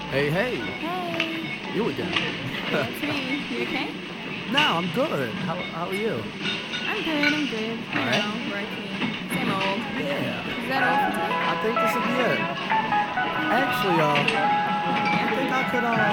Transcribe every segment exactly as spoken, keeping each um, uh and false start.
Hey, hey, Hey, you again. it's me. You okay? No, I'm good. How, how are you? I'm good, I'm good. You Alright. know, working. Same old. Yeah, Is that all for today? I think this will be it. Actually, uh, I Yeah? think I could, uh,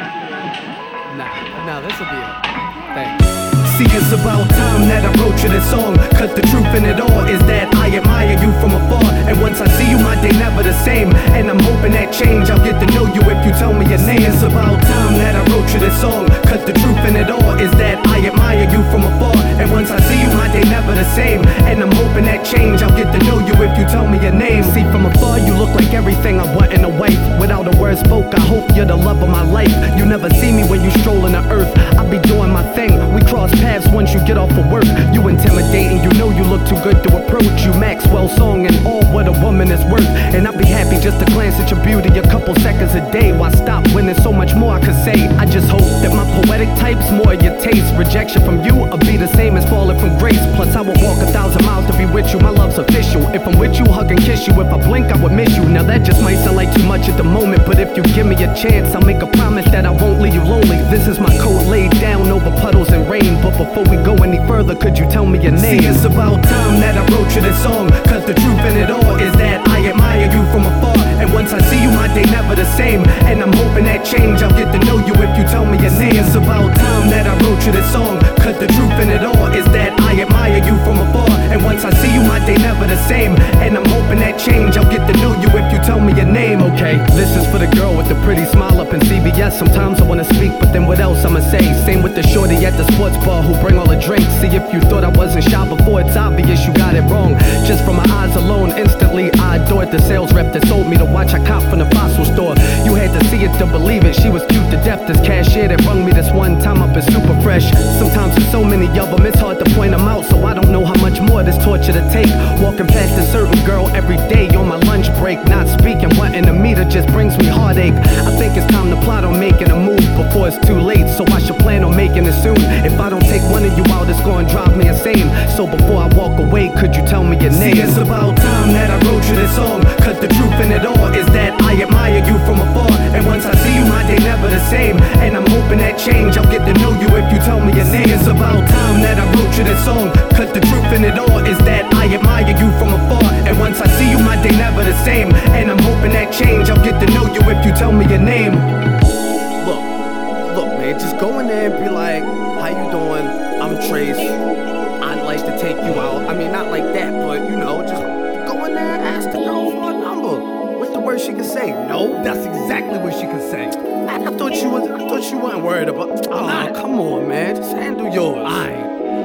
nah, nah, this will be it. Okay. Thanks. See, it's about time that I wrote you this song, cause the truth in it all is that I admire you from afar. And once I see you, my day never the same. And I'm hoping that change, I'll get to know you if you tell me your name. It's about time that I wrote you this song, cause the truth in it all is that I admire you from afar. And once I see you, my day never the same. And I'm hoping that change, I'll get to know you if you tell me your name. See, from afar, you look like everything I want in a wife. Without a word spoke, I hope you're the love of my life. You never see me when you strolling the earth. I be doing my thing, we cross paths once you get off of work. You intimidating, you know you look too good to approach. You Maxwell song and all what a woman is worth. And I'd be happy just to glance at your beauty a couple seconds a day. Why stop when there's so much more I could say? I just hope that my poetic type's more your taste. Rejection from you will be the same as falling from grace. Plus I would walk a thousand miles to be with you, my love's official. If I'm with you, hug and kiss you. If I blink, I would miss you. Now that just might sound like too much at the moment, but if you give me a chance, I'll make a promise that I won't leave you lonely. This is my code laid down over puddles and rain. But before we go any further, could you tell me your name? See, it's about time that I wrote you this song, cause the truth in it all is that I admire you from afar. And once I see you, my day never the same. And I'm hoping that change, I'll get to know you if you tell me your name. It's about time that I wrote you this song, cause the truth in it all is that I admire you from afar. And once I see you, my day never the same. And I'm hoping that change, I'll get to know you if you tell me your name. Okay, this is for the girl with the pretty smile up in C B S. Sometimes I wanna speak, but then what else I'ma say? Same with the shorty at the sports bar who bring all the drinks. See, if you thought I wasn't shy before, it's obvious you got it wrong. Just from my eyes alone, instantly I adored the sales rep that sold me the watch I copped from the fossil store. You had to see it to believe it. She was cute to death. This cashier that rung me this one time up is super fresh. Sometimes there's so many of them, it's hard to point them out. So I don't know how much more this torture to take. Walking past a certain girl every day on my lunch break, not speaking, wanting to meet her just brings me heartache. I think it's time to plot on making a move before it's too late. So I should plan on making it soon. If I don't take one of you out, it's gonna drive me insane. So before I walk away, could you tell me your name? See, it's about time that I wrote you this song, cause the truth in it all is that I admire you from afar. And once I see you, my day never the same. And I'm hoping that change, I'll get to know you if you tell me your name. It's about time that I wrote you this song, cause the truth in it all is that I admire you from afar. And once I see you, my day never the same. And I'm hoping that change, I'll get to know you if you tell me your name. Look, look, man, just go in there and be like, how you doing? I'm Trace. I'd like to take you out. I mean, not like that, but you know, just go in there and ask the girl for a number. What's the worst she can say? No, that's exactly what she can say. Man, I thought you was, I thought you weren't worried about. Oh, come on, man, just handle yours. Alright.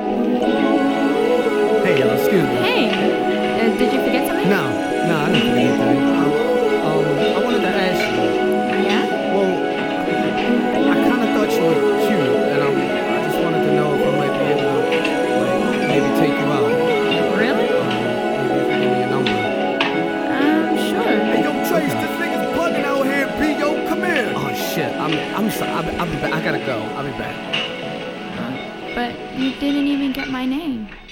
Hey, uh, excuse me. Hey, uh, did you forget something? No, no, I didn't forget anything. Um, I wanted to ask you. Yeah? Well, I kind of thought you were cute, and um, I just wanted to know if I might be able to, like, maybe take you out. Really? Um, maybe you can give me a number. Um, sure. Hey, yo, Trace, this nigga's bugging out here. B, yo, come here. Oh shit, I'm, I'm sorry. I'll, be- I'll be back. I gotta go. I'll be back. But you didn't even get my name.